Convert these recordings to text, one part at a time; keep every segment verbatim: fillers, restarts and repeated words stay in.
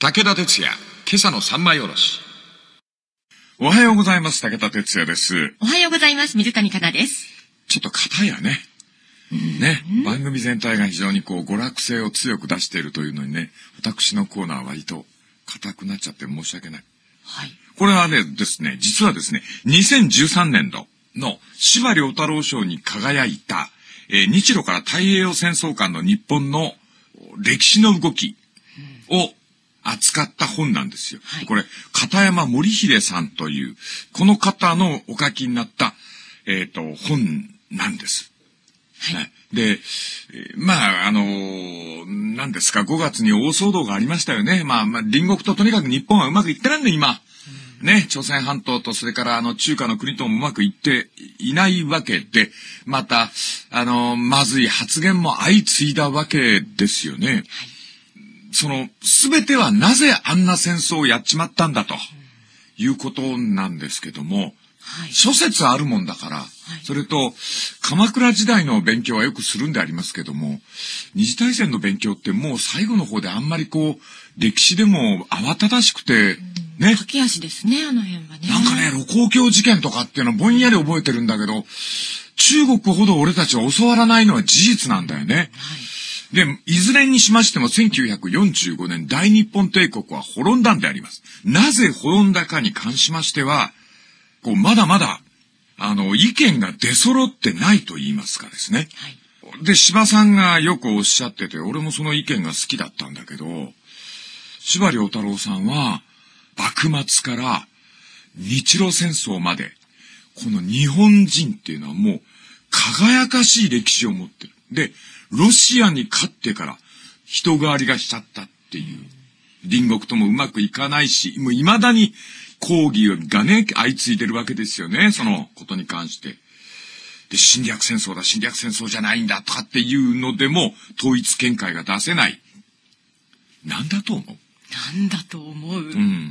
武田鉄矢、今朝の三枚おろし。おはようございます。武田鉄矢です。 おはようございます。水谷香奈です。 ちょっと硬やね。ね、番組全体が非常にこう娯楽性を強く出しているというのにね、私のコーナーは割と硬くなっちゃって申し訳ない。 はい。 これはねですね、実はですね、にせんじゅうさんねんどの司馬遼太郎賞に輝いた、えー、日露から太平洋戦争間の日本の歴史の動きを扱った本なんですよ。はい、これ、片山守秀さんという、この方のお書きになった、えっと、本なんです。はい。で、まあ、あのー、何ですか、ごがつに大騒動がありましたよね。まあ、まあ、隣国ととにかく日本はうまくいってないんで、今。うん、ね、朝鮮半島と、それからあの、中華の国ともうまくいっていないわけで、また、あのー、まずい発言も相次いだわけですよね。はい、その、すべてはなぜあんな戦争をやっちまったんだということなんですけども、はい、諸説あるもんだから、はい、それと、鎌倉時代の勉強はよくするんでありますけども、二次大戦の勉強ってもう最後の方であんまりこう、歴史でも慌ただしくて、うん、ね。 駆け足ですね、あの辺はね。 なんかね、盧溝橋事件とかっていうのはぼんやり覚えてるんだけど、中国ほど俺たちは教わらないのは事実なんだよね。はい、で、いずれにしましてもせんきゅうひゃくよんじゅうごねん大日本帝国は滅んだんであります。なぜ滅んだかに関しましては、こうまだまだ、あの、意見が出揃ってないと言いますかですね。はい、で、柴さんがよくおっしゃってて、俺もその意見が好きだったんだけど、司馬遼太郎さんは、幕末から日露戦争まで、この日本人っていうのはもう、輝かしい歴史を持ってる。で、ロシアに勝ってから人変わりがしちゃったっていう。隣国ともうまくいかないし、もう未だに抗議がね、相次いでるわけですよね、そのことに関して。で、侵略戦争だ、侵略戦争じゃないんだとかっていうのでも、統一見解が出せない。なんだと思う？ なんだと思う？うん。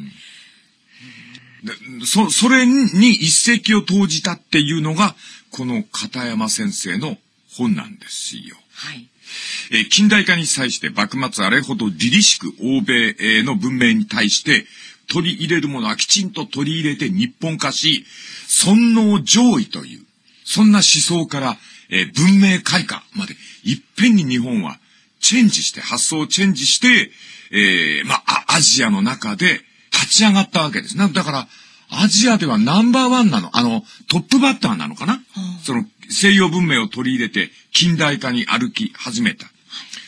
で、そ、それに一石を投じたっていうのが、この片山先生の本なんですよ。はい。えー、近代化に際して幕末あれほど凛々しく欧米の文明に対して取り入れるものはきちんと取り入れて日本化し、尊王攘夷という、そんな思想から、えー、文明開化までいっぺんに日本はチェンジして、発想をチェンジして、えー、まあ、アジアの中で立ち上がったわけですね。だから、アジアではナンバーワンなの。あの、トップバッターなのかな、うん、その西洋文明を取り入れて近代化に歩き始めた。はい、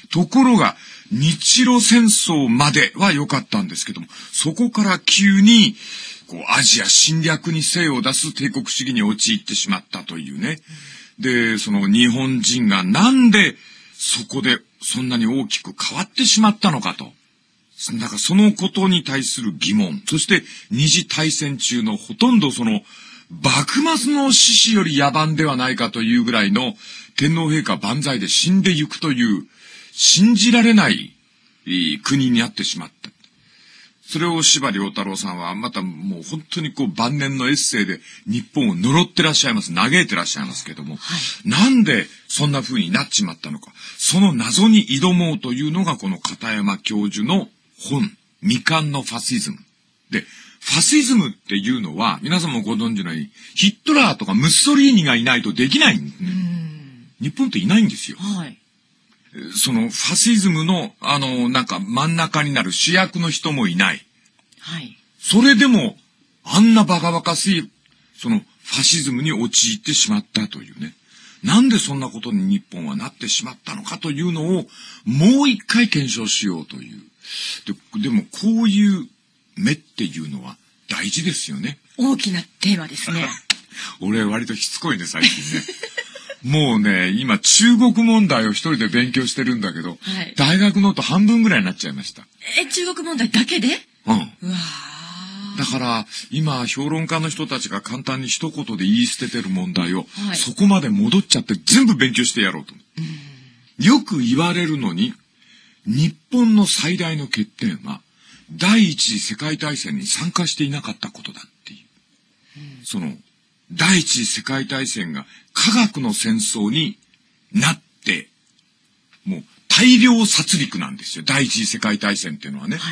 ところが、日露戦争までは良かったんですけども、そこから急に、こう、アジア侵略に精を出す帝国主義に陥ってしまったというね。うん、で、その日本人がなんでそこでそんなに大きく変わってしまったのかと。だからそのことに対する疑問。そして二次大戦中のほとんどその幕末の志士より野蛮ではないかというぐらいの天皇陛下万歳で死んでゆくという信じられない国になってしまった。それを司馬遼太郎さんはまたもう本当にこう晩年のエッセイで日本を呪ってらっしゃいます。嘆いてらっしゃいますけども。はい、なんでそんな風になっちまったのか。その謎に挑もうというのがこの片山教授の本、未完のファシズム。で、ファシズムっていうのは、皆さんもご存知のように、ヒットラーとかムッソリーニがいないとできないんですね。日本っていないんですよ。はい。そのファシズムの、あの、なんか真ん中になる主役の人もいない。はい。それでも、あんなバカバカしい、そのファシズムに陥ってしまったというね。なんでそんなことに日本はなってしまったのかというのを、もう一回検証しようという。で, でもこういう目っていうのは大事ですよね。 大きなテーマですね。 俺割としつこいね最近ね。もうね今中国問題を一人で勉強してるんだけど、はい、大学ノート半分ぐらいになっちゃいました。 え中国問題だけで？うん。うわだから今評論家の人たちが簡単に一言で言い捨ててる問題を、はい、そこまで戻っちゃって全部勉強してやろうと思う。うん、よく言われるのに。日本の最大の欠点は第一次世界大戦に参加していなかったことだっていう、うん、その第一次世界大戦が科学の戦争になってもう大量殺戮なんですよ第一次世界大戦っていうのはね、はい、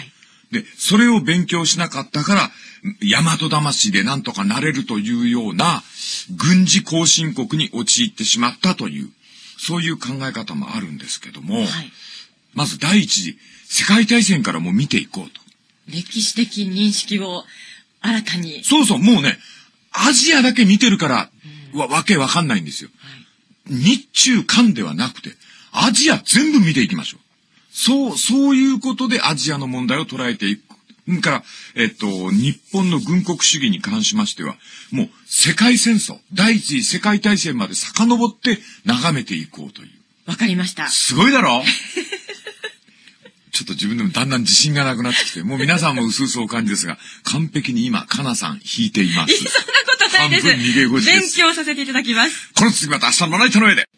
で、それを勉強しなかったから、大和魂でなんとかなれるというような、軍事後進国に陥ってしまったという、そういう考え方もあるんですけども、はい、まず第一次世界大戦からも見ていこうと。 歴史的認識を新たに。 そうそう、もうね、アジアだけ見てるから、うん、わ、わけわかんないんですよ。はい、日中韓ではなくて、アジア全部見ていきましょう。そう、そういうことでアジアの問題を捉えていく。から、えっと、日本の軍国主義に関しましては、もう世界戦争、第一次世界大戦まで遡って眺めていこうという。 わかりました。 すごいだろちょっと自分でもだんだん自信がなくなってきて、もう皆さんも薄々お感じですが、完璧に今、かなさん弾いています。 そんなことないです。 半分逃げ腰です。 勉強させていただきます。 この次また明日のまな板の上で。